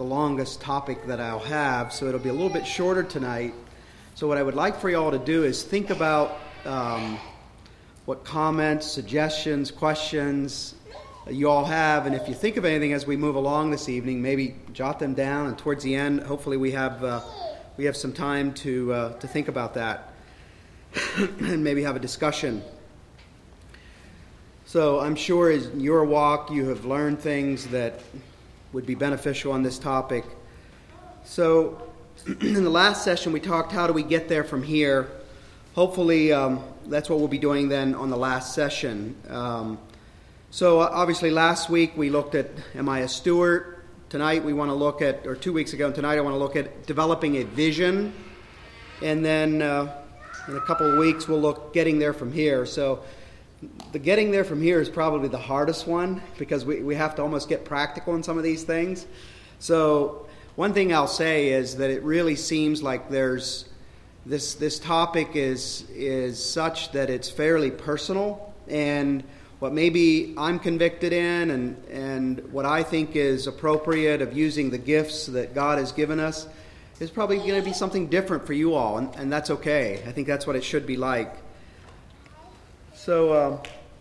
the longest topic that I'll have, so it'll be a little bit shorter tonight. So what I would like for you all to do is think about what comments, suggestions, questions you all have, and if you think of anything as we move along this evening, maybe jot them down, and towards the end, hopefully we have some time to think about that and maybe have a discussion. So I'm sure in your walk you have learned things that would be beneficial on this topic. So in the last session we talked how do we get there from here. Hopefully that's what we'll be doing then on the last session. So obviously last week we looked at am I a steward? Tonight we want to look at, or 2 weeks ago and tonight I want to look at developing a vision. And then in a couple of weeks we'll look getting there from here. So the getting there from here is probably the hardest one because we have to almost get practical in some of these things. So one thing I'll say is that it really seems like there's this topic is such that it's fairly personal, and what maybe I'm convicted in and what I think is appropriate of using the gifts that God has given us is probably going to be something different for you all, and that's okay. I think that's what it should be like. So,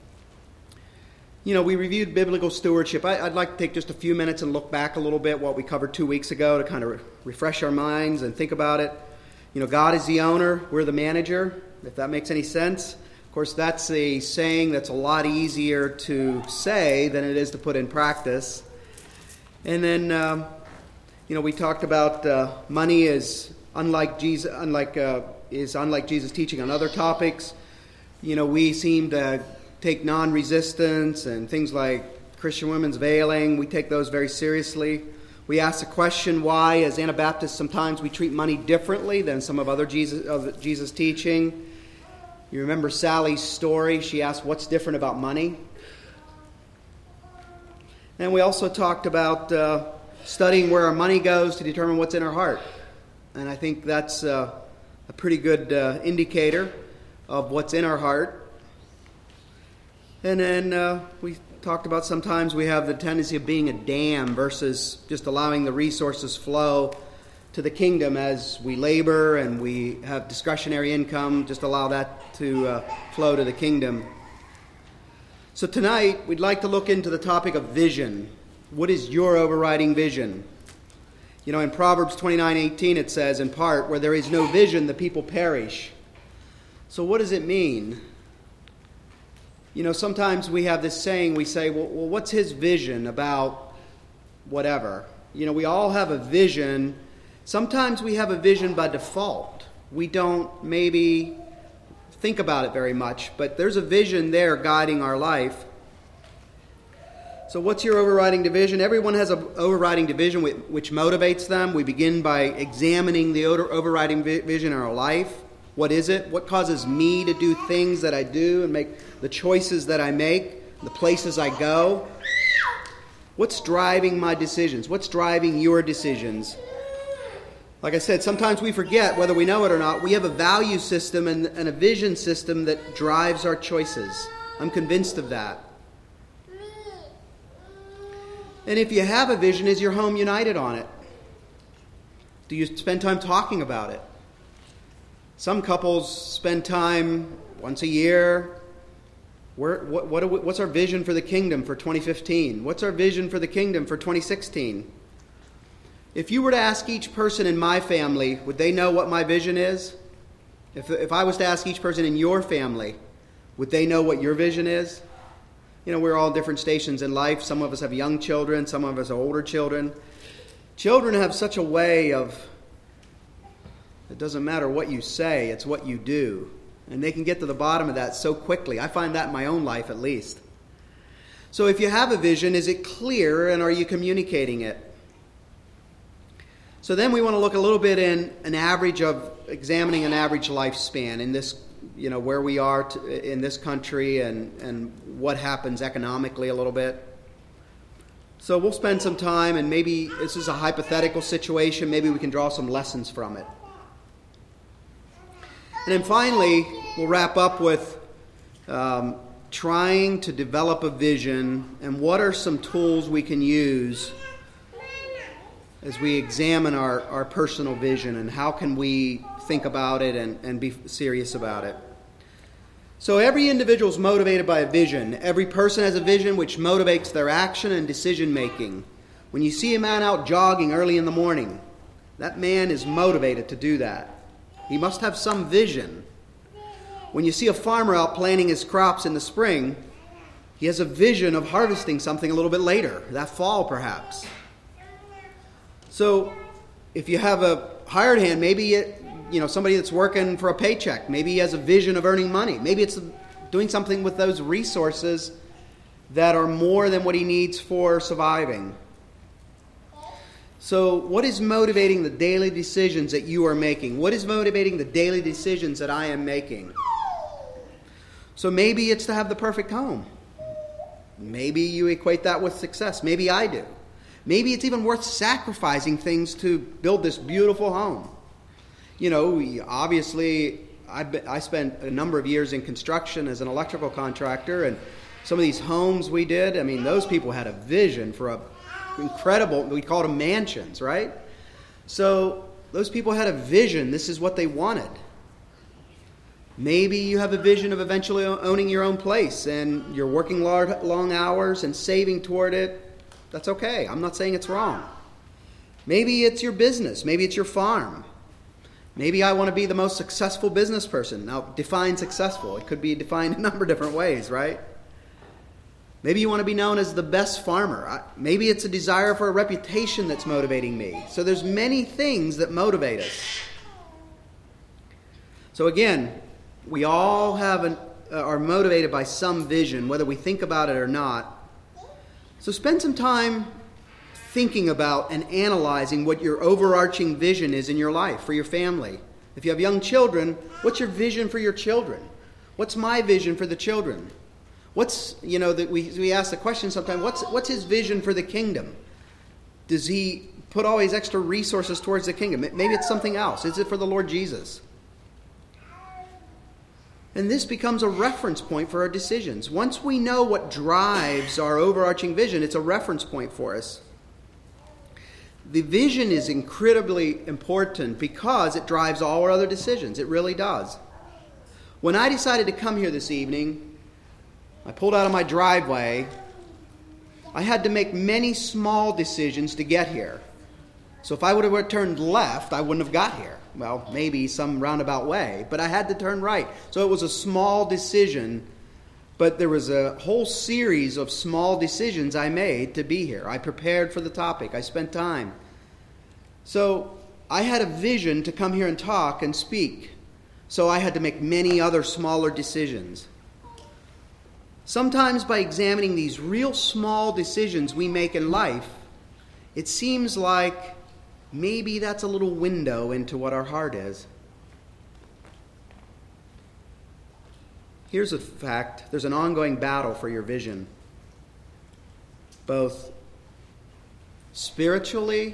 we reviewed biblical stewardship. I'd like to take just a few minutes and look back a little bit what we covered 2 weeks ago to kind of refresh our minds and think about it. God is the owner, we're the manager, if that makes any sense. Of course, that's a saying that's a lot easier to say than it is to put in practice. And then, we talked about money is unlike Jesus teaching on other topics. We seem to take non-resistance and things like Christian women's veiling. We take those very seriously. We ask the question why, as Anabaptists, sometimes we treat money differently than some of Jesus' teaching. You remember Sally's story. She asked, what's different about money? And we also talked about studying where our money goes to determine what's in our heart. And I think that's a pretty good indicator of what's in our heart. And then we talked about sometimes we have the tendency of being a dam versus just allowing the resources flow to the kingdom as we labor and we have discretionary income, just allow that to flow to the kingdom. So tonight we'd like to look into the topic of vision. What is your overriding vision? In Proverbs 29:18 it says in part, where there is no vision the people perish. So what does it mean? Sometimes we have this saying, we say, well, what's his vision about whatever? We all have a vision. Sometimes we have a vision by default. We don't maybe think about it very much, but there's a vision there guiding our life. So what's your overriding division? Everyone has an overriding division which motivates them. We begin by examining the overriding vision in our life. What is it? What causes me to do things that I do and make the choices that I make, the places I go? What's driving my decisions? What's driving your decisions? Like I said, sometimes we forget, whether we know it or not, we have a value system and a vision system that drives our choices. I'm convinced of that. And if you have a vision, is your home united on it? Do you spend time talking about it? Some couples spend time once a year. What's our vision for the kingdom for 2015? What's our vision for the kingdom for 2016? If you were to ask each person in my family, would they know what my vision is? If I was to ask each person in your family, would they know what your vision is? We're all different stations in life. Some of us have young children. Some of us are older children. Children have such a way of, it doesn't matter what you say, it's what you do. And they can get to the bottom of that so quickly. I find that in my own life at least. So if you have a vision, is it clear and are you communicating it? So then we want to look a little bit in examining an average lifespan in this, where we are in this country and what happens economically a little bit. So we'll spend some time, and maybe this is a hypothetical situation. Maybe we can draw some lessons from it. And then finally, we'll wrap up with trying to develop a vision and what are some tools we can use as we examine our personal vision and how can we think about it and be serious about it. So every individual is motivated by a vision. Every person has a vision which motivates their action and decision making. When you see a man out jogging early in the morning, that man is motivated to do that. He must have some vision. When you see a farmer out planting his crops in the spring, he has a vision of harvesting something a little bit later, that fall perhaps. So if you have a hired hand, maybe somebody that's working for a paycheck, maybe he has a vision of earning money. Maybe it's doing something with those resources that are more than what he needs for surviving. So what is motivating the daily decisions that you are making? What is motivating the daily decisions that I am making? So maybe it's to have the perfect home. Maybe you equate that with success. Maybe I do. Maybe it's even worth sacrificing things to build this beautiful home. Obviously, I spent a number of years in construction as an electrical contractor, and some of these homes we did, those people had a vision for a incredible, we called them mansions, right? So those people had a vision. This is what they wanted. Maybe you have a vision of eventually owning your own place and you're working long hours and saving toward it. That's okay. I'm not saying it's wrong. Maybe it's your business. Maybe it's your farm. Maybe I want to be the most successful business person. Now, define successful. It could be defined a number of different ways, right? Maybe you want to be known as the best farmer. Maybe it's a desire for a reputation that's motivating me. So there's many things that motivate us. So again, we all are motivated by some vision, whether we think about it or not. So spend some time thinking about and analyzing what your overarching vision is in your life, for your family. If you have young children, what's your vision for your children? What's my vision for the children? We ask the question sometimes, what's his vision for the kingdom? Does he put all his extra resources towards the kingdom? Maybe it's something else. Is it for the Lord Jesus? And this becomes a reference point for our decisions. Once we know what drives our overarching vision, it's a reference point for us. The vision is incredibly important because it drives all our other decisions. It really does. When I decided to come here this evening, I pulled out of my driveway. I had to make many small decisions to get here. So if I would have turned left, I wouldn't have got here. Well, maybe some roundabout way, but I had to turn right. So it was a small decision, but there was a whole series of small decisions I made to be here. I prepared for the topic. I spent time. So I had a vision to come here and talk and speak. So I had to make many other smaller decisions. Sometimes by examining these real small decisions we make in life, it seems like maybe that's a little window into what our heart is. Here's a fact. There's an ongoing battle for your vision, both spiritually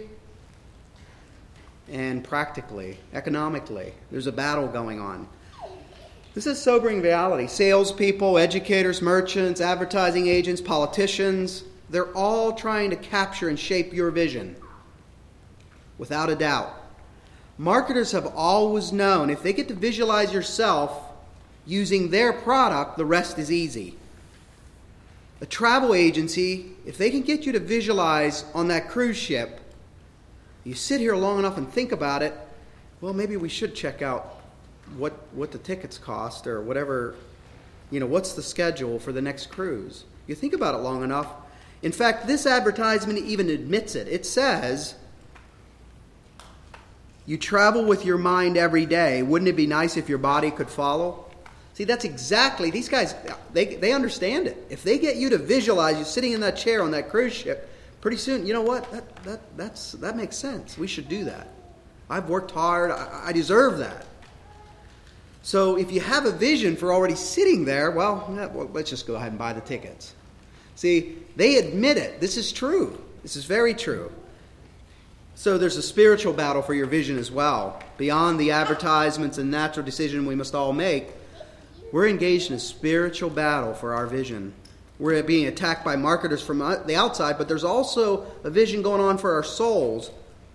and practically, economically. There's a battle going on. This is sobering reality. Salespeople, educators, merchants, advertising agents, politicians, they're all trying to capture and shape your vision. Without a doubt. Marketers have always known if they get to visualize yourself using their product, the rest is easy. A travel agency, if they can get you to visualize on that cruise ship, you sit here long enough and think about it, well, maybe we should check out what the tickets cost or whatever, what's the schedule for the next cruise. You think about it long enough. In fact, this advertisement even admits it. It says, you travel with your mind every day. Wouldn't it be nice if your body could follow? See, that's exactly, these guys, they understand it. If they get you to visualize you sitting in that chair on that cruise ship, pretty soon, you know what? That makes sense. We should do that. I've worked hard. I deserve that. So if you have a vision for already sitting there, well, let's just go ahead and buy the tickets. See, they admit it. This is true. This is very true. So there's a spiritual battle for your vision as well. Beyond the advertisements and natural decision we must all make, we're engaged in a spiritual battle for our vision. We're being attacked by marketers from the outside, but there's also a vision going on for our souls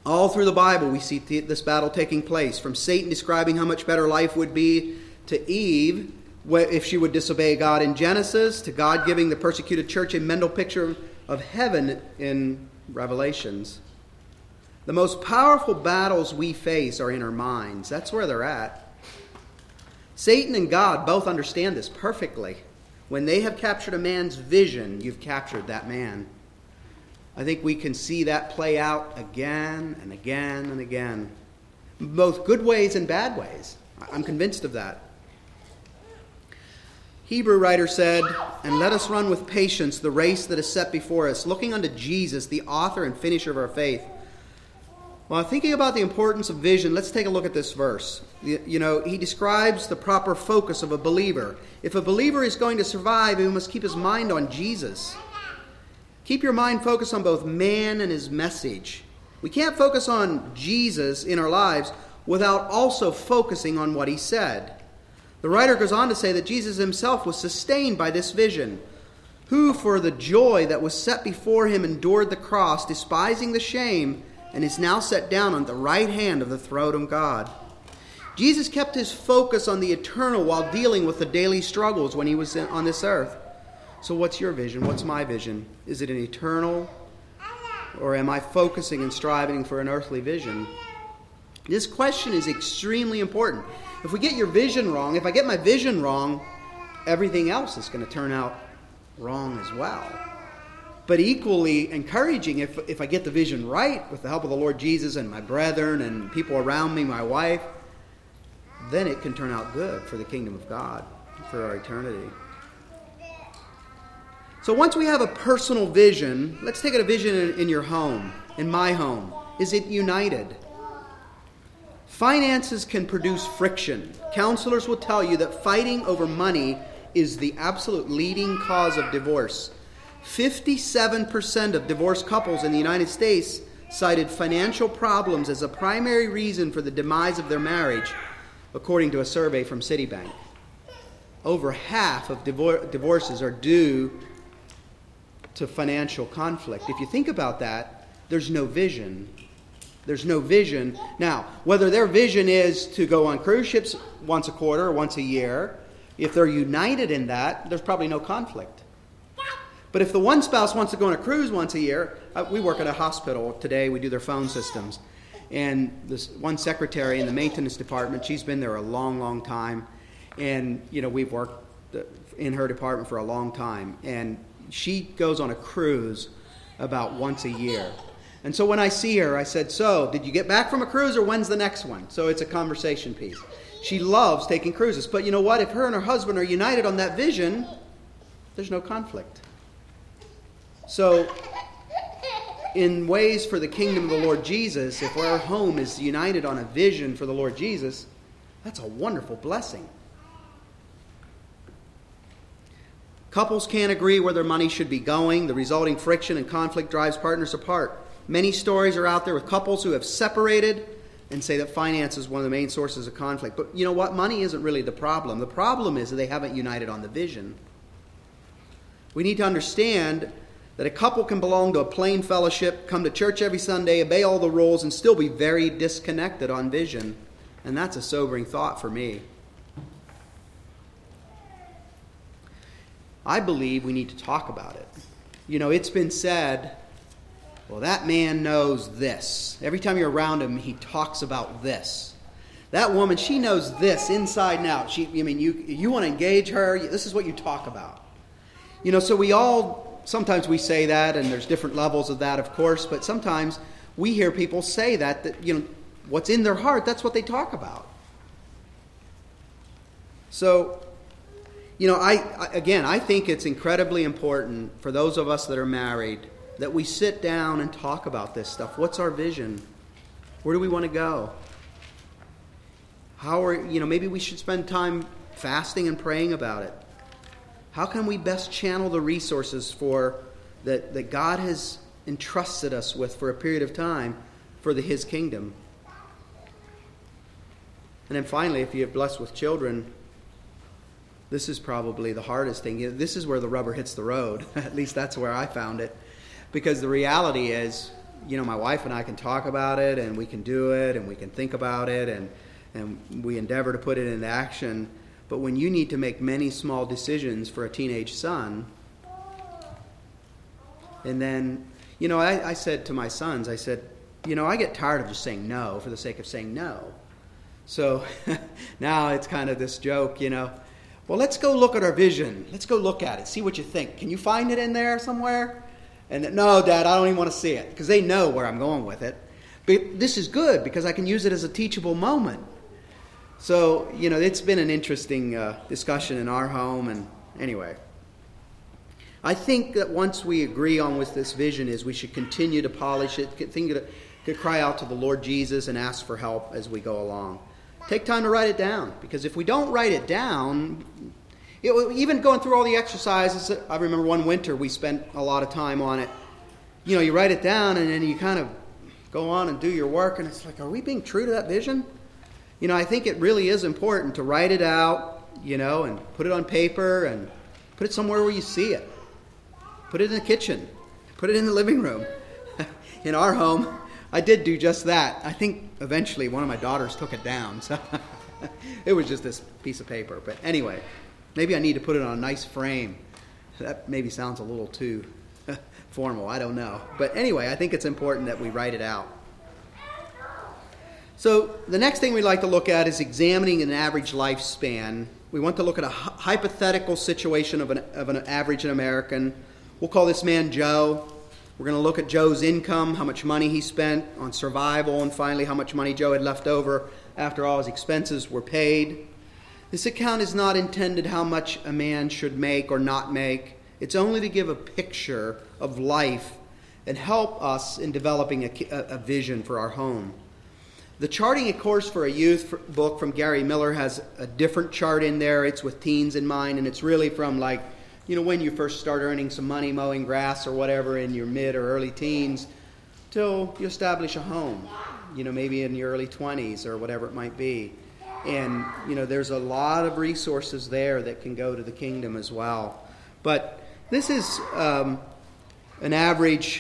All through the Bible, we see this battle taking place, from Satan describing how much better life would be to Eve if she would disobey God in Genesis, to God giving the persecuted church a mental picture of heaven in Revelations. The most powerful battles we face are in our minds. That's where they're at. Satan and God both understand this perfectly. When they have captured a man's vision, you've captured that man. I think we can see that play out again and again and again. Both good ways and bad ways. I'm convinced of that. Hebrew writer said, "And let us run with patience the race that is set before us, looking unto Jesus, the author and finisher of our faith." While thinking about the importance of vision, let's take a look at this verse. He describes the proper focus of a believer. If a believer is going to survive, he must keep his mind on Jesus. Keep your mind focused on both man and his message. We can't focus on Jesus in our lives without also focusing on what he said. The writer goes on to say that Jesus himself was sustained by this vision, who for the joy that was set before him endured the cross, despising the shame, and is now set down on the right hand of the throne of God. Jesus kept his focus on the eternal while dealing with the daily struggles when he was on this earth. So what's your vision? What's my vision? Is it an eternal, or am I focusing and striving for an earthly vision? This question is extremely important. If we get your vision wrong, if I get my vision wrong, everything else is going to turn out wrong as well. But equally encouraging, if I get the vision right with the help of the Lord Jesus and my brethren and people around me, my wife, then it can turn out good for the kingdom of God, for our eternity. So once we have a personal vision, let's take a vision in your home, in my home. Is it united? Finances can produce friction. Counselors will tell you that fighting over money is the absolute leading cause of divorce. 57% of divorced couples in the United States cited financial problems as a primary reason for the demise of their marriage, according to a survey from Citibank. Over half of divorces are due to financial conflict. If you think about that, there's no vision. There's no vision. Now, whether their vision is to go on cruise ships once a quarter or once a year, if they're united in that, there's probably no conflict. But if the one spouse wants to go on a cruise once a year, we work at a hospital today, we do their phone systems. And this one secretary in the maintenance department, she's been there a long, long time. And, we've worked in her department for a long time. And she goes on a cruise about once a year. And so when I see her, I said, "So, did you get back from a cruise or when's the next one?" So it's a conversation piece. She loves taking cruises. But you know what? If her and her husband are united on that vision, there's no conflict. So, in ways for the kingdom of the Lord Jesus, if our home is united on a vision for the Lord Jesus, that's a wonderful blessing. Couples can't agree where their money should be going. The resulting friction and conflict drives partners apart. Many stories are out there with couples who have separated and say that finance is one of the main sources of conflict. But you know what? Money isn't really the problem. The problem is that they haven't united on the vision. We need to understand that a couple can belong to a plain fellowship, come to church every Sunday, obey all the rules, and still be very disconnected on vision. And that's a sobering thought for me. I believe we need to talk about it. It's been said, well, that man knows this. Every time you're around him, he talks about this. That woman, she knows this inside and out. You want to engage her, this is what you talk about. So sometimes we say that, and there's different levels of that, of course, but sometimes we hear people say that what's in their heart, that's what they talk about. So, I think it's incredibly important for those of us that are married that we sit down and talk about this stuff. What's our vision? Where do we want to go? Maybe we should spend time fasting and praying about it. How can we best channel the resources that God has entrusted us with for a period of time for His kingdom? And then finally, if you're blessed with children, this is probably the hardest thing. This is where the rubber hits the road. At least that's where I found it. Because the reality is, my wife and I can talk about it, and we can do it, and we can think about it, and we endeavor to put it into action. But when you need to make many small decisions for a teenage son, and then, I said to my sons, I said, I get tired of just saying no for the sake of saying no. So now it's kind of this joke, well, let's go look at our vision. Let's go look at it, see what you think. Can you find it in there somewhere? And no, Dad, I don't even want to see it, because they know where I'm going with it. But this is good, because I can use it as a teachable moment. So, it's been an interesting discussion in our home. And anyway, I think that once we agree on what this vision is, we should continue to polish it, continue to cry out to the Lord Jesus and ask for help as we go along. Take time to write it down, because if we don't write it down, even going through all the exercises, I remember one winter we spent a lot of time on it. You write it down and then you kind of go on and do your work, and it's like, are we being true to that vision? I think it really is important to write it out, and put it on paper and put it somewhere where you see it. Put it in the kitchen. Put it in the living room. In our home, I did do just that. I think eventually one of my daughters took it down. So it was just this piece of paper. But anyway, maybe I need to put it on a nice frame. That maybe sounds a little too formal. I don't know. But anyway, I think it's important that we write it out. So the next thing we'd like to look at is examining an average lifespan. We want to look at a hypothetical situation of an average American. We'll call this man Joe. We're going to look at Joe's income, how much money he spent on survival, and finally how much money Joe had left over after all his expenses were paid. This account is not intended how much a man should make or not make. It's only to give a picture of life and help us in developing a vision for our home. The Charting a Course for a Youth book from Gary Miller has a different chart in there. It's with teens in mind, and it's really from when you first start earning some money mowing grass or whatever in your mid or early teens till you establish a home, maybe in your early 20s or whatever it might be. And, there's a lot of resources there that can go to the kingdom as well. But this is an average.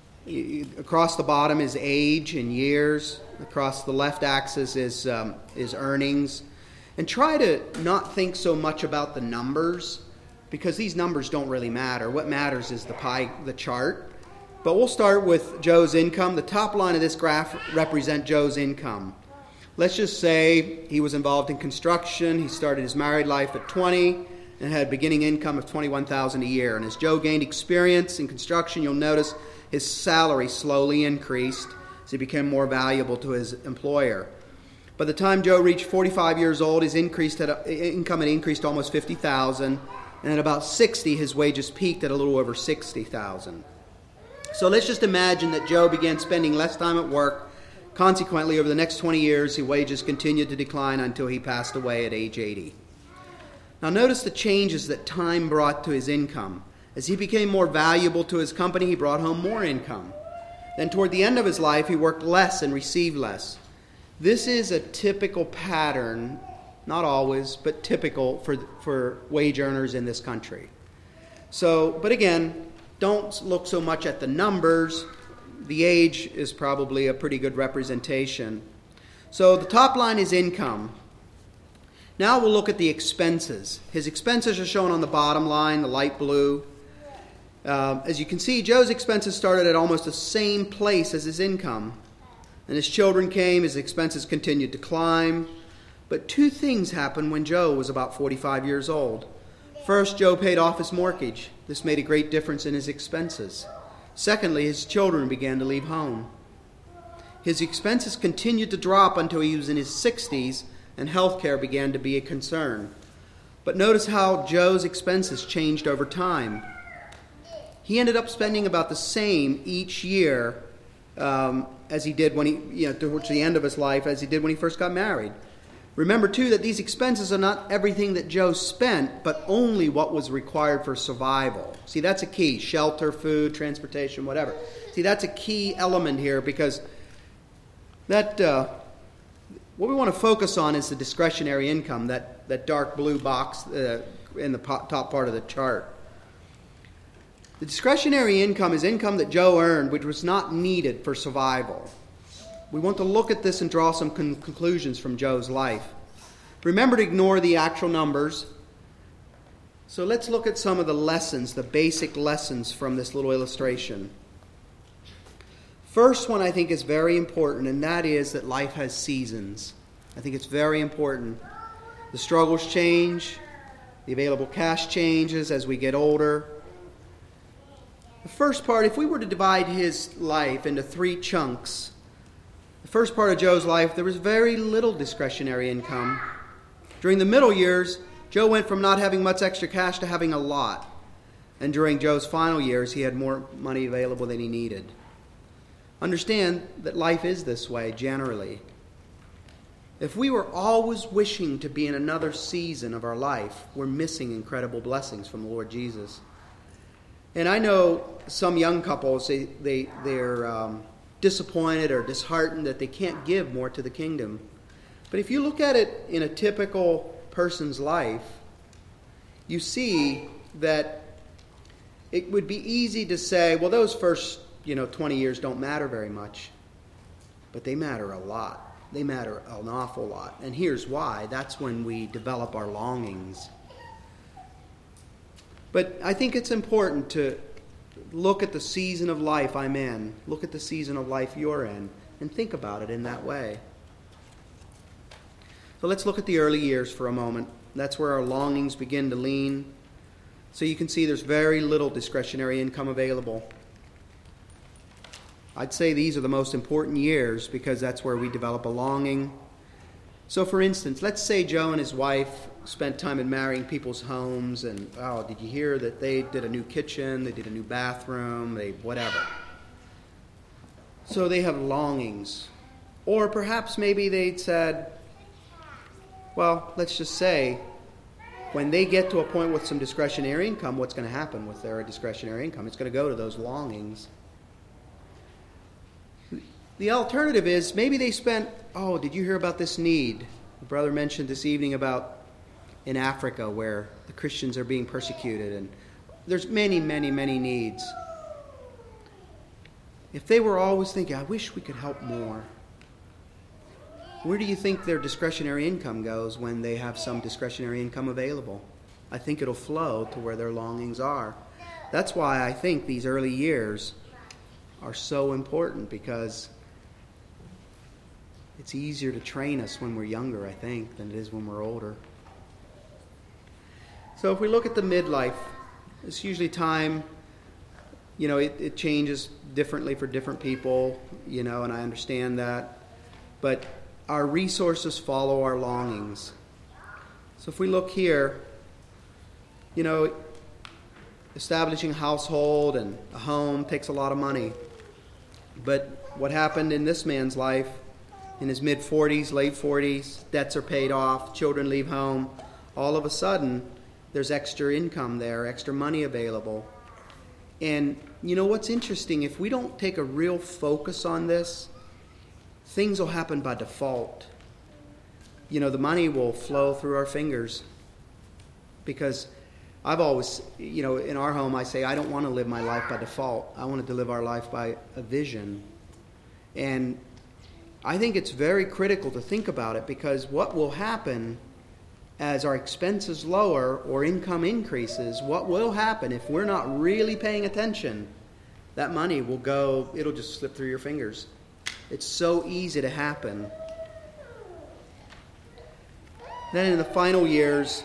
Across the bottom is age and years. Across the left axis is earnings. And try to not think so much about the numbers, because these numbers don't really matter. What matters is the chart. But we'll start with Joe's income. The top line of this graph represents Joe's income. Let's just say he was involved in construction. He started his married life at 20 and had a beginning income of $21,000 a year. And as Joe gained experience in construction, you'll notice his salary slowly increased as he became more valuable to his employer. By the time Joe reached 45 years old, his income had increased to almost $50,000, and at about 60, his wages peaked at a little over $60,000. So let's just imagine that Joe began spending less time at work. Consequently, over the next 20 years, his wages continued to decline until he passed away at age 80. Now notice the changes that time brought to his income. As he became more valuable to his company, he brought home more income. Then toward the end of his life, he worked less and received less. This is a typical pattern, not always, but typical for wage earners in this country. So, but again, don't look so much at the numbers. The age is probably a pretty good representation. So the top line is income. Now we'll look at the expenses. His expenses are shown on the bottom line, the light blue. As you can see, Joe's expenses started at almost the same place as his income. And as children came, his expenses continued to climb. But two things happened when Joe was about 45 years old. First, Joe paid off his mortgage. This made a great difference in his expenses. Secondly, his children began to leave home. His expenses continued to drop until he was in his 60s, and health care began to be a concern. But notice how Joe's expenses changed over time. He ended up spending about the same each year as he did when towards the end of his life, as he did when he first got married. Remember, too, that these expenses are not everything that Joe spent, but only what was required for survival. See, that's a key. Shelter, food, transportation, whatever. See, that's a key element here, because that what we want to focus on is the discretionary income, that dark blue box in the top part of the chart. The discretionary income is income that Joe earned, which was not needed for survival. We want to look at this and draw some conclusions from Joe's life. Remember to ignore the actual numbers. So let's look at some of the lessons, the basic lessons from this little illustration. First one I think is very important, and that is that life has seasons. I think it's very important. The struggles change. The available cash changes as we get older. The first part, if we were to divide his life into 3 chunks, the first part of Joe's life, there was very little discretionary income. During the middle years, Joe went from not having much extra cash to having a lot. And during Joe's final years, he had more money available than he needed. Understand that life is this way generally. If we were always wishing to be in another season of our life, we're missing incredible blessings from the Lord Jesus. And I know some young couples, they're disappointed or disheartened that they can't give more to the kingdom. But if you look at it in a typical person's life, you see that it would be easy to say, well, those first 20 years don't matter very much. But they matter a lot. They matter an awful lot. And here's why. That's when we develop our longings. But I think it's important to look at the season of life I'm in. Look at the season of life you're in. And think about it in that way. So let's look at the early years for a moment. That's where our longings begin to lean. So you can see there's very little discretionary income available. I'd say these are the most important years because that's where we develop a longing. So for instance, let's say Joe and his wife spent time in marrying people's homes and, did you hear that they did a new kitchen, they did a new bathroom, whatever. So they have longings. Or perhaps maybe they'd said, well, let's just say, when they get to a point with some discretionary income, what's going to happen with their discretionary income? It's going to go to those longings. The alternative is maybe they spent, did you hear about this need? The brother mentioned this evening about in Africa where the Christians are being persecuted, and there's many, many, many needs. If they were always thinking, I wish we could help more, where do you think their discretionary income goes when they have some discretionary income available? I think it'll flow to where their longings are. That's why I think these early years are so important, because it's easier to train us when we're younger, I think, than it is when we're older. So if we look at the midlife, it's usually time, it changes differently for different people, and I understand that. But our resources follow our longings. So if we look here, establishing a household and a home takes a lot of money. But what happened in this man's life, in his mid-40s, late 40s, debts are paid off, children leave home, all of a sudden there's extra income there, extra money available. And what's interesting, if we don't take a real focus on this, things will happen by default. The money will flow through our fingers. Because I've always, in our home, I say, I don't want to live my life by default. I want to live our life by a vision. And I think it's very critical to think about it, because what will happen as our expenses lower or income increases, what will happen if we're not really paying attention? That money will go, it'll just slip through your fingers. It's so easy to happen. Then in the final years,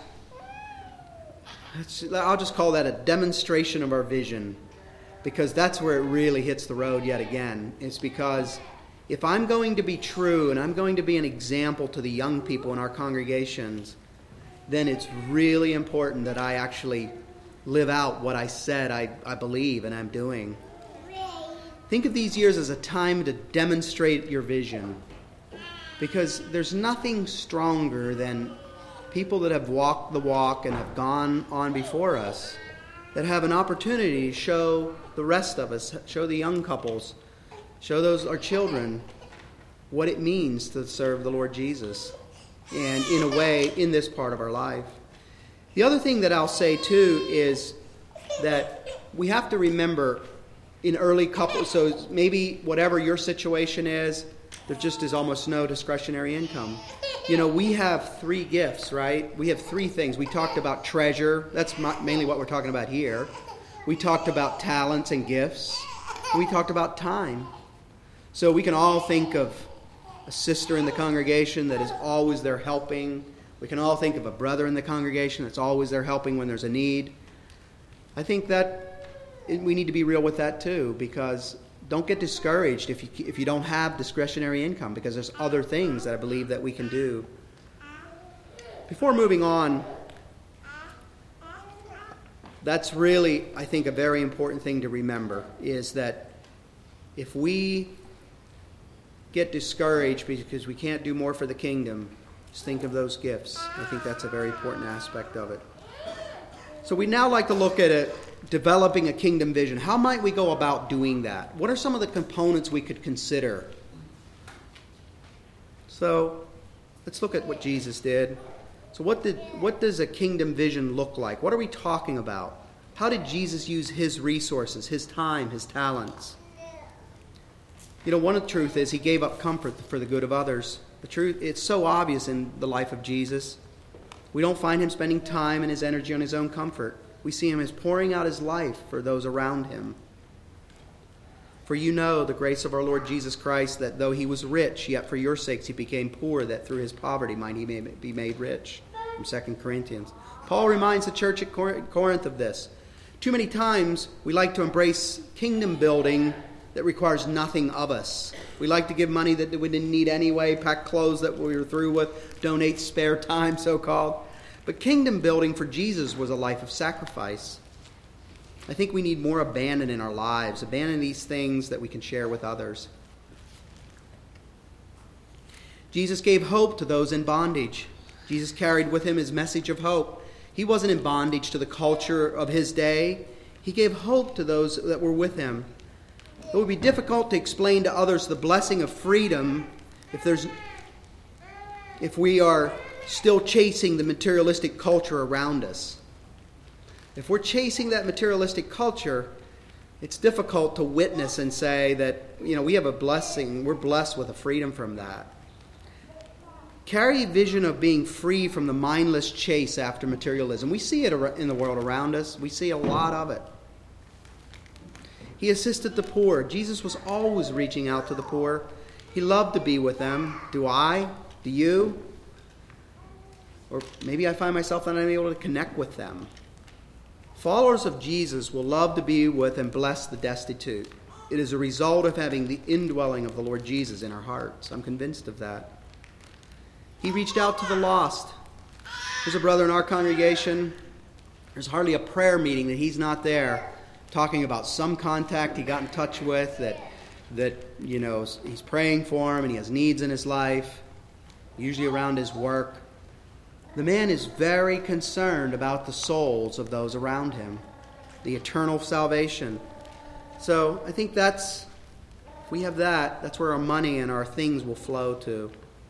I'll just call that a demonstration of our vision, because that's where it really hits the road yet again. It's because if I'm going to be true and I'm going to be an example to the young people in our congregations, then it's really important that I actually live out what I said I believe and I'm doing. Think of these years as a time to demonstrate your vision, because there's nothing stronger than people that have walked the walk and have gone on before us, that have an opportunity to show the rest of us, show the young couples, show our children what it means to serve the Lord Jesus, and in a way, in this part of our life. The other thing that I'll say too is that we have to remember in early couples, so maybe whatever your situation is, there just is almost no discretionary income. We have 3 gifts, right? We have 3 things. We talked about treasure. That's mainly what we're talking about here. We talked about talents and gifts. And we talked about time. So we can all think of a sister in the congregation that is always there helping. We can all think of a brother in the congregation that's always there helping when there's a need. I think that we need to be real with that too, because don't get discouraged if you don't have discretionary income, because there's other things that I believe that we can do. Before moving on, that's really, I think, a very important thing to remember, is that if we get discouraged because we can't do more for the kingdom, just think of those gifts. I think that's a very important aspect of it. So we'd now like to look at developing a kingdom vision. How might we go about doing that? What are some of the components we could consider? So let's look at what Jesus did. So what does a kingdom vision look like? What are we talking about? How did Jesus use his resources, his time, his talents? One of the truth is he gave up comfort for the good of others. The truth, it's so obvious in the life of Jesus. We don't find him spending time and his energy on his own comfort. We see him as pouring out his life for those around him. For you know the grace of our Lord Jesus Christ, that though he was rich, yet for your sakes he became poor, that through his poverty might he be made rich. From 2 Corinthians. Paul reminds the church at Corinth of this. Too many times we like to embrace kingdom building that requires nothing of us. We like to give money that we didn't need anyway, pack clothes that we were through with, donate spare time, so-called. But kingdom building for Jesus was a life of sacrifice. I think we need more abandon in our lives, abandon these things that we can share with others. Jesus gave hope to those in bondage. Jesus carried with him his message of hope. He wasn't in bondage to the culture of his day. He gave hope to those that were with him. It would be difficult to explain to others the blessing of freedom if we are still chasing the materialistic culture around us. If we're chasing that materialistic culture, it's difficult to witness and say that, we have a blessing, we're blessed with a freedom from that. Carry a vision of being free from the mindless chase after materialism. We see it in the world around us. We see a lot of it. He assisted the poor. Jesus was always reaching out to the poor. He loved to be with them. Do I? Do you? Or maybe I find myself that I'm able to connect with them. Followers of Jesus will love to be with and bless the destitute. It is a result of having the indwelling of the Lord Jesus in our hearts. I'm convinced of that. He reached out to the lost. There's a brother in our congregation. There's hardly a prayer meeting that he's not there talking about some contact he got in touch with that he's praying for him and he has needs in his life, usually around his work. The man is very concerned about the souls of those around him, the eternal salvation. So I think if we have that's where our money and our things will flow to.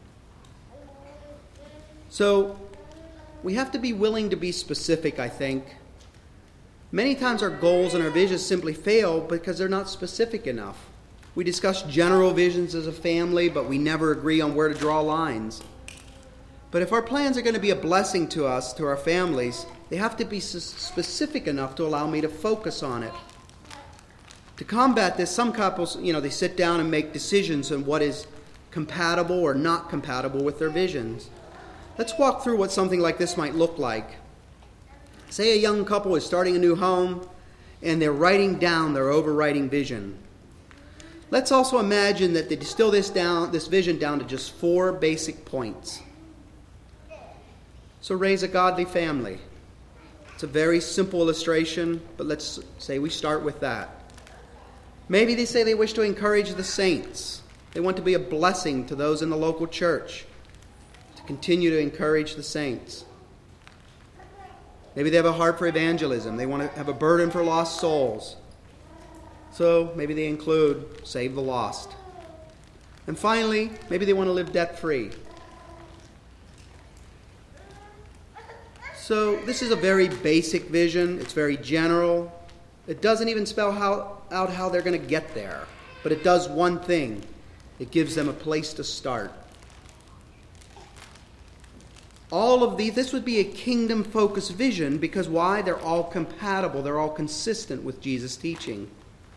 So we have to be willing to be specific, I think. Many times our goals and our visions simply fail because they're not specific enough. We discuss general visions as a family, but we never agree on where to draw lines. But if our plans are going to be a blessing to us, to our families, they have to be specific enough to allow me to focus on it. To combat this, some couples, they sit down and make decisions on what is compatible or not compatible with their visions. Let's walk through what something like this might look like. Say a young couple is starting a new home and they're writing down their overriding vision. Let's also imagine that they distill this vision down to just 4 basic points. So raise a godly family. It's a very simple illustration, but let's say we start with that. Maybe they say they wish to encourage the saints. They want to be a blessing to those in the local church, to continue to encourage the saints. Maybe they have a heart for evangelism. They want to have a burden for lost souls. So maybe they include save the lost. And finally, maybe they want to live debt-free. So this is a very basic vision. It's very general. It doesn't even spell out how they're going to get there. But it does one thing. It gives them a place to start. All of these, this would be a kingdom-focused vision because why? They're all compatible. They're all consistent with Jesus' teaching.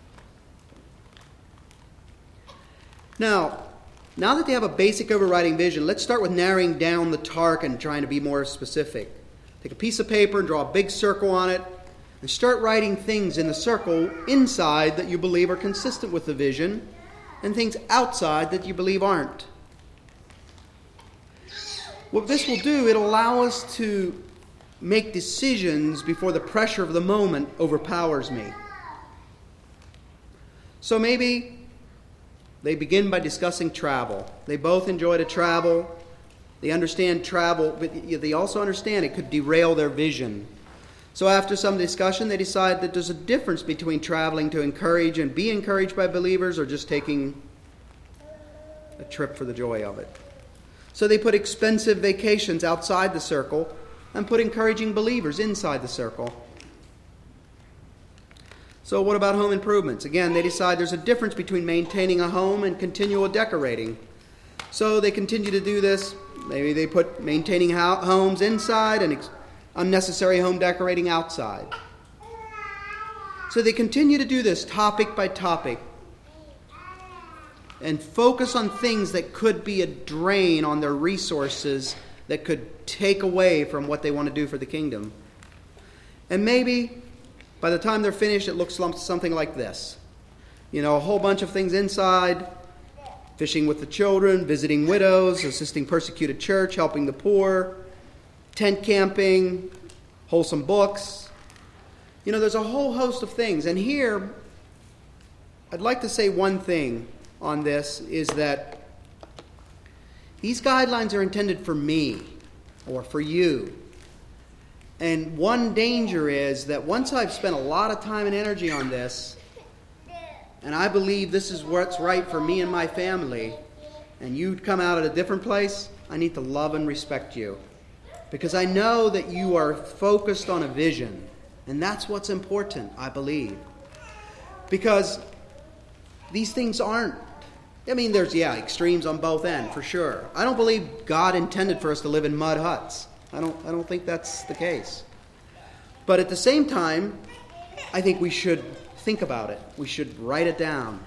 Now that they have a basic overriding vision, let's start with narrowing down the target and trying to be more specific. Take a piece of paper and draw a big circle on it and start writing things in the circle inside that you believe are consistent with the vision and things outside that you believe aren't. What this will do, it'll allow us to make decisions before the pressure of the moment overpowers me. So maybe they begin by discussing travel. They both enjoy to travel. They understand travel, but they also understand it could derail their vision. So after some discussion, they decide that there's a difference between traveling to encourage and be encouraged by believers or just taking a trip for the joy of it. So they put expensive vacations outside the circle and put encouraging believers inside the circle. So what about home improvements? Again, they decide there's a difference between maintaining a home and continual decorating. So they continue to do this. Maybe they put maintaining homes inside and unnecessary home decorating outside. So they continue to do this topic by topic and focus on things that could be a drain on their resources that could take away from what they want to do for the kingdom. And maybe by the time they're finished, it looks something like this. A whole bunch of things inside: fishing with the children, visiting widows, assisting persecuted church, helping the poor, tent camping, wholesome books. There's a whole host of things. And here, I'd like to say one thing on this, is that these guidelines are intended for me or for you. And one danger is that once I've spent a lot of time and energy on this, and I believe this is what's right for me and my family, and you come out at a different place, I need to love and respect you. Because I know that you are focused on a vision. And that's what's important, I believe. Because these things aren't, there's, extremes on both ends, for sure. I don't believe God intended for us to live in mud huts. I don't think that's the case. But at the same time, I think we should think about it. We should write it down.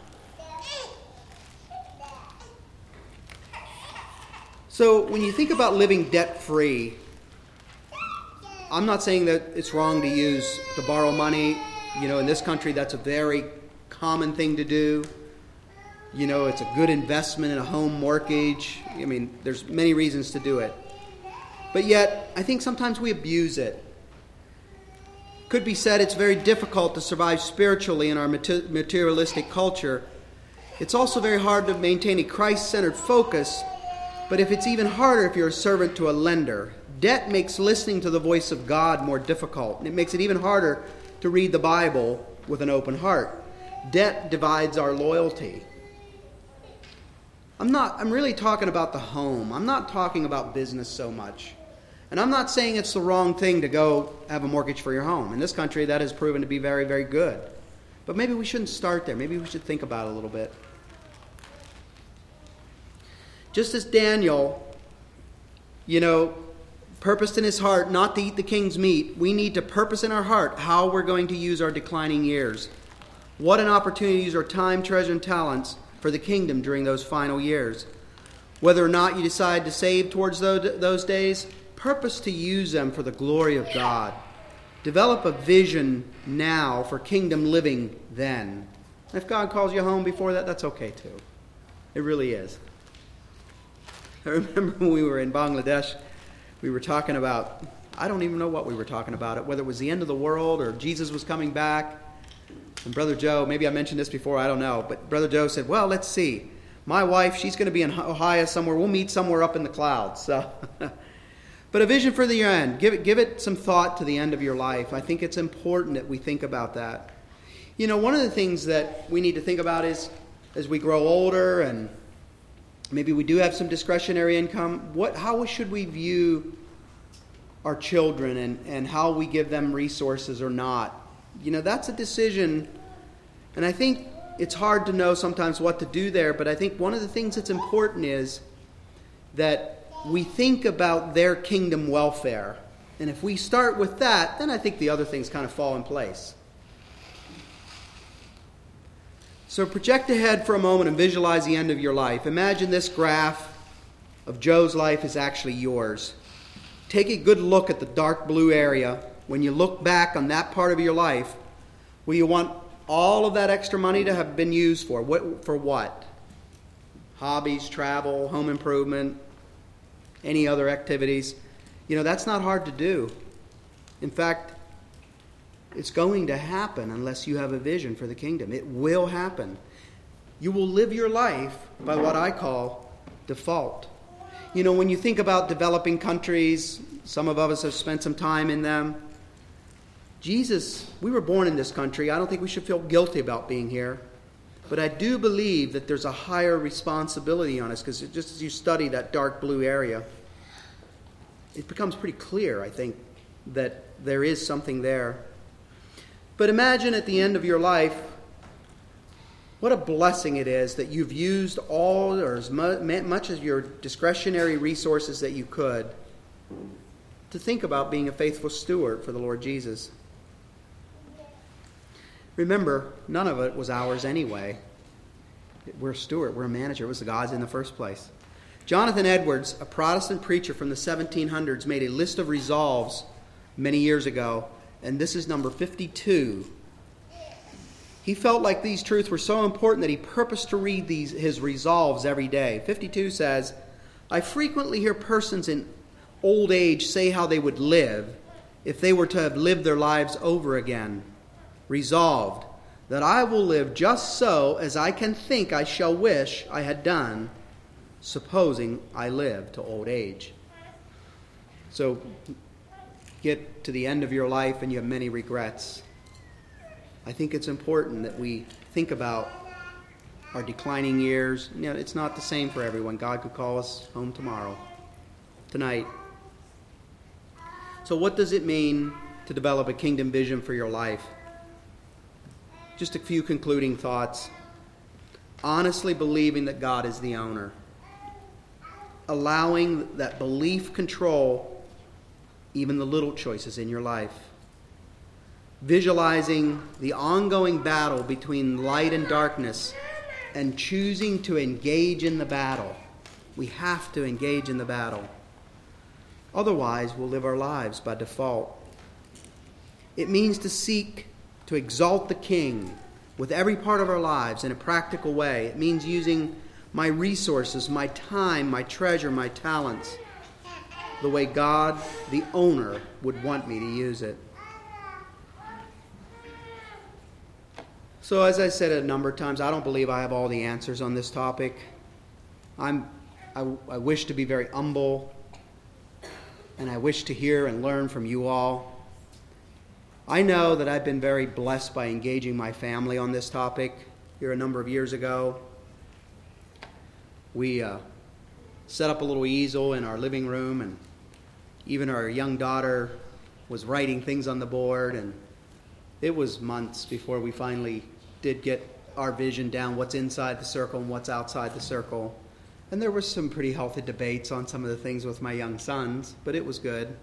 So when you think about living debt-free, I'm not saying that it's wrong to borrow money. In this country, that's a very common thing to do. It's a good investment in a home mortgage. There's many reasons to do it. But yet, I think sometimes we abuse it. Could be said it's very difficult to survive spiritually in our materialistic culture. It's also very hard to maintain a Christ-centered focus, but it's even harder if you're a servant to a lender. Debt makes listening to the voice of God more difficult, and it makes it even harder to read the Bible with an open heart. Debt divides our loyalty. I'm really talking about the home. I'm not talking about business so much. And I'm not saying it's the wrong thing to go have a mortgage for your home. In this country, that has proven to be very, very good. But maybe we shouldn't start there. Maybe we should think about it a little bit. Just as Daniel, purposed in his heart not to eat the king's meat, we need to purpose in our heart how we're going to use our declining years. What an opportunity to use our time, treasure, and talents for the kingdom during those final years. Whether or not you decide to save towards those days, purpose to use them for the glory of God. Develop a vision now for kingdom living then. If God calls you home before that, that's okay too. It really is. I remember when we were in Bangladesh, we were talking about, I don't even know what we were talking about, whether it was the end of the world or Jesus was coming back. And Brother Joe, maybe I mentioned this before, I don't know, but Brother Joe said, well, let's see. My wife, she's going to be in Ohio somewhere. We'll meet somewhere up in the clouds. So, but a vision for the end. Give it some thought to the end of your life. I think it's important that we think about that. One of the things that we need to think about is, as we grow older and maybe we do have some discretionary income, how should we view our children and how we give them resources or not? That's a decision. And I think it's hard to know sometimes what to do there, but I think one of the things that's important is that we think about their kingdom welfare. And if we start with that, then I think the other things kind of fall in place. So project ahead for a moment and visualize the end of your life. Imagine this graph of Joe's life is actually yours. Take a good look at the dark blue area. When you look back on that part of your life, will you want all of that extra money to have been used for? For what? Hobbies, travel, home improvement, any other activities? That's not hard to do. In fact, it's going to happen unless you have a vision for the kingdom. It will happen. You will live your life by what I call default. When you think about developing countries, some of us have spent some time in them. We were born in this country. I don't think we should feel guilty about being here. But I do believe that there's a higher responsibility on us, because just as you study that dark blue area, it becomes pretty clear, I think, that there is something there. But imagine at the end of your life, what a blessing it is that you've used all or as much of your discretionary resources that you could to think about being a faithful steward for the Lord Jesus. Remember, none of it was ours anyway. We're a steward, we're a manager. It was God's in the first place. Jonathan Edwards, a Protestant preacher from the 1700s, made a list of resolves many years ago, and this is number 52. He felt like these truths were so important that he purposed to read his resolves every day. 52 says, I frequently hear persons in old age say how they would live if they were to have lived their lives over again. Resolved that I will live just so as I can think I shall wish I had done, supposing I live to old age. So get to the end of your life and you have many regrets. I think it's important that we think about our declining years. It's not the same for everyone. God could call us home tonight. So what does it mean to develop a kingdom vision for your life? Just a few concluding thoughts. Honestly believing that God is the owner. Allowing that belief control even the little choices in your life. Visualizing the ongoing battle between light and darkness and choosing to engage in the battle. We have to engage in the battle. Otherwise, we'll live our lives by default. It means to seek to exalt the King with every part of our lives in a practical way. It means using my resources, my time, my treasure, my talents, the way God, the owner, would want me to use it. So as I said a number of times, I don't believe I have all the answers on this topic. I wish to be very humble, and I wish to hear and learn from you all. I know that I've been very blessed by engaging my family on this topic. Here a number of years ago, we set up a little easel in our living room, and even our young daughter was writing things on the board, and it was months before we finally did get our vision down, what's inside the circle and what's outside the circle. And there were some pretty healthy debates on some of the things with my young sons, but it was good.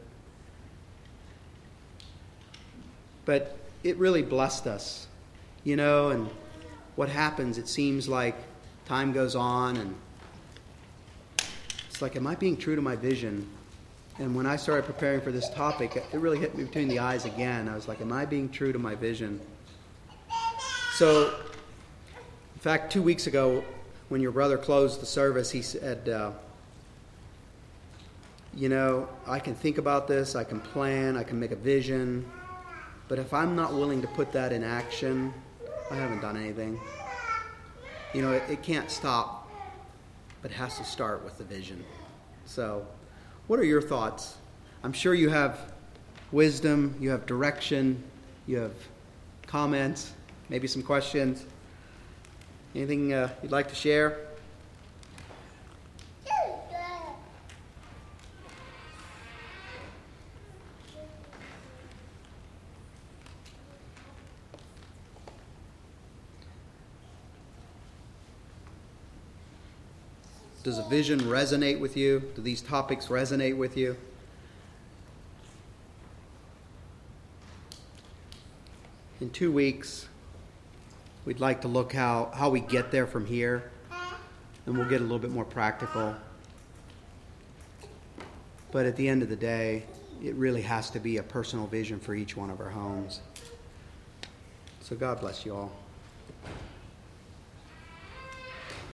But it really blessed us, and what happens, it seems like time goes on, and it's like, am I being true to my vision? And when I started preparing for this topic, it really hit me between the eyes again. I was like, am I being true to my vision? So, in fact, 2 weeks ago, when your brother closed the service, he said, I can think about this, I can plan, I can make a vision, but if I'm not willing to put that in action, I haven't done anything. It can't stop, but it has to start with the vision. So, what are your thoughts? I'm sure you have wisdom, you have direction, you have comments, maybe some questions. Anything you'd like to share? Does a vision resonate with you? Do these topics resonate with you? In 2 weeks, we'd like to look how we get there from here, and we'll get a little bit more practical. But at the end of the day, it really has to be a personal vision for each one of our homes. So God bless you all.